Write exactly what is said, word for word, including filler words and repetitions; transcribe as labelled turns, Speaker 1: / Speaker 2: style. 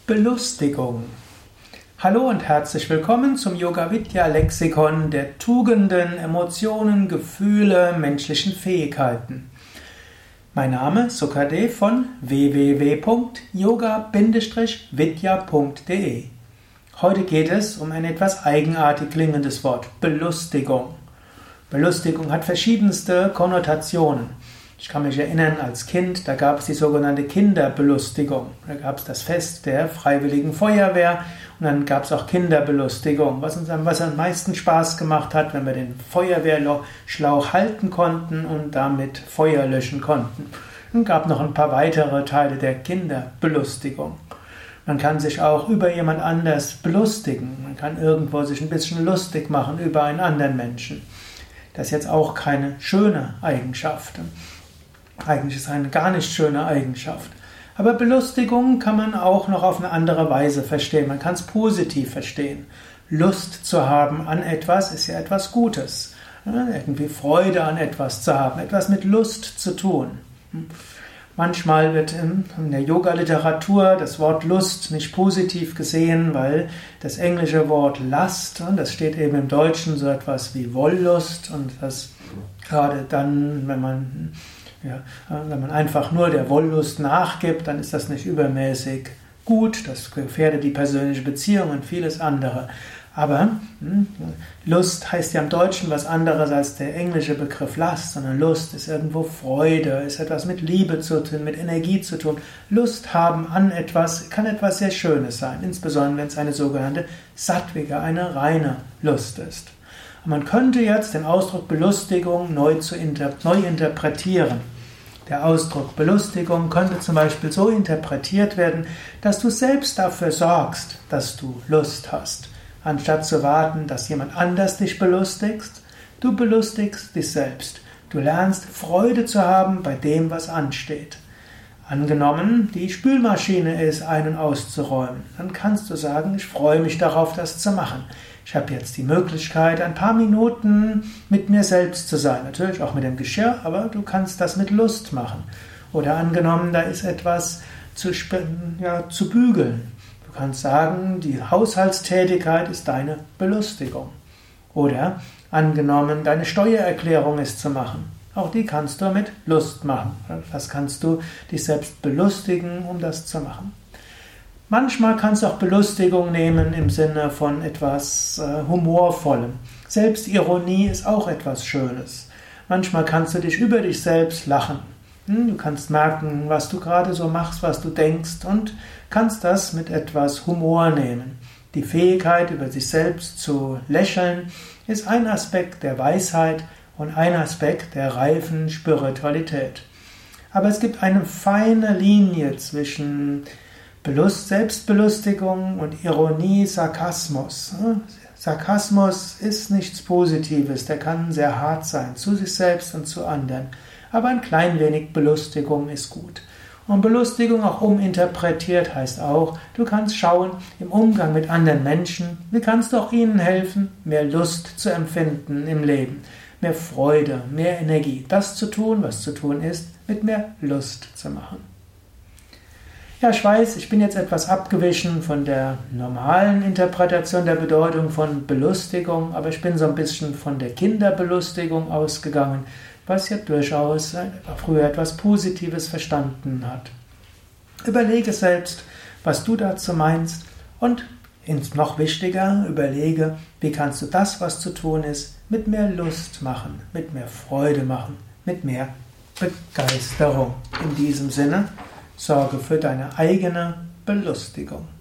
Speaker 1: Belustigung. Hallo und herzlich willkommen zum Yoga Vidya Lexikon der Tugenden, Emotionen, Gefühle, menschlichen Fähigkeiten. Mein Name ist Sukadev von w w w punkt yoga vidya punkt de. Heute geht es um ein etwas eigenartig klingendes Wort, Belustigung. Belustigung hat verschiedenste Konnotationen. Ich kann mich erinnern, als Kind, da gab es die sogenannte Kinderbelustigung. Da gab es das Fest der Freiwilligen Feuerwehr und dann gab es auch Kinderbelustigung, was uns was am meisten Spaß gemacht hat, wenn wir den Feuerwehrschlauch halten konnten und damit Feuer löschen konnten. Und gab noch ein paar weitere Teile der Kinderbelustigung. Man kann sich auch über jemand anders belustigen. Man kann irgendwo sich ein bisschen lustig machen über einen anderen Menschen. Das ist jetzt auch keine schöne Eigenschaft. Eigentlich ist es eine gar nicht schöne Eigenschaft. Aber Belustigung kann man auch noch auf eine andere Weise verstehen. Man kann es positiv verstehen. Lust zu haben an etwas ist ja etwas Gutes. Irgendwie Freude an etwas zu haben, etwas mit Lust zu tun. Manchmal wird in der Yoga-Literatur das Wort Lust nicht positiv gesehen, weil das englische Wort Lust, das steht eben im Deutschen so etwas wie Wollust, und das gerade dann, wenn man, ja, wenn man einfach nur der Wollust nachgibt, dann ist das nicht übermäßig gut, das gefährdet die persönliche Beziehung und vieles andere. Aber hm, Lust heißt ja im Deutschen was anderes als der englische Begriff Lust, sondern Lust ist irgendwo Freude, ist etwas mit Liebe zu tun, mit Energie zu tun. Lust haben an etwas kann etwas sehr Schönes sein, insbesondere wenn es eine sogenannte sattwige, eine reine Lust ist. Und man könnte jetzt den Ausdruck Belustigung neu, zu inter, neu interpretieren. Der Ausdruck Belustigung könnte zum Beispiel so interpretiert werden, dass du selbst dafür sorgst, dass du Lust hast. Anstatt zu warten, dass jemand anders dich belustigst, du belustigst dich selbst. Du lernst Freude zu haben bei dem, was ansteht. Angenommen, die Spülmaschine ist ein- und auszuräumen, dann kannst du sagen, ich freue mich darauf, das zu machen. Ich habe jetzt die Möglichkeit, ein paar Minuten mit mir selbst zu sein. Natürlich auch mit dem Geschirr, aber du kannst das mit Lust machen. Oder angenommen, da ist etwas zu, ja, zu bügeln. Du kannst sagen, die Haushaltstätigkeit ist deine Belustigung. Oder angenommen, deine Steuererklärung ist zu machen. Auch die kannst du mit Lust machen. Das kannst du dich selbst belustigen, um das zu machen. Manchmal kannst du auch Belustigung nehmen im Sinne von etwas äh, Humorvollem. Selbstironie ist auch etwas Schönes. Manchmal kannst du dich über dich selbst lachen. Du kannst merken, was du gerade so machst, was du denkst, und kannst das mit etwas Humor nehmen. Die Fähigkeit, über sich selbst zu lächeln, ist ein Aspekt der Weisheit und ein Aspekt der reifen Spiritualität. Aber es gibt eine feine Linie zwischen Belust, Selbstbelustigung und Ironie, Sarkasmus. Sarkasmus ist nichts Positives, der kann sehr hart sein, zu sich selbst und zu anderen. Aber ein klein wenig Belustigung ist gut. Und Belustigung auch uminterpretiert heißt auch, du kannst schauen, im Umgang mit anderen Menschen, wie kannst du auch ihnen helfen, mehr Lust zu empfinden im Leben, mehr Freude, mehr Energie, das zu tun, was zu tun ist, mit mehr Lust zu machen. Ja, ich weiß, ich bin jetzt etwas abgewichen von der normalen Interpretation der Bedeutung von Belustigung, aber ich bin so ein bisschen von der Kinderbelustigung ausgegangen, was ja durchaus früher etwas Positives verstanden hat. Überlege selbst, was du dazu meinst, und noch wichtiger, überlege, wie kannst du das, was zu tun ist, mit mehr Lust machen, mit mehr Freude machen, mit mehr Begeisterung. In diesem Sinne, sorge für deine eigene Belustigung.